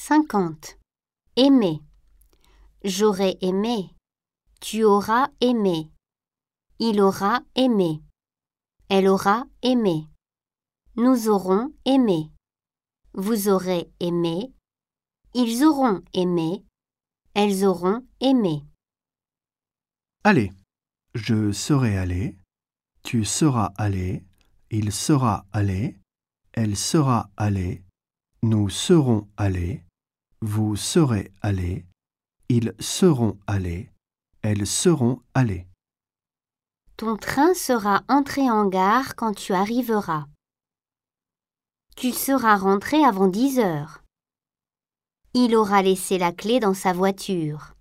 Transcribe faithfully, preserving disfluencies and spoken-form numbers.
cinquante. Aimer. J'aurais aimé. Tu auras aimé. Il aura aimé. Elle aura aimé. Nous aurons aimé. Vous aurez aimé. Ils auront aimé. Elles auront aimé. Allez. Je serai allé. Tu seras allé. Il sera allé. Elle sera allée. Nous serons allés. Vous serez allés. Ils seront allés. Elles seront allées. Ton train sera entré en gare quand tu arriveras. Tu seras rentré avant dix heures. Il aura laissé la clé dans sa voiture.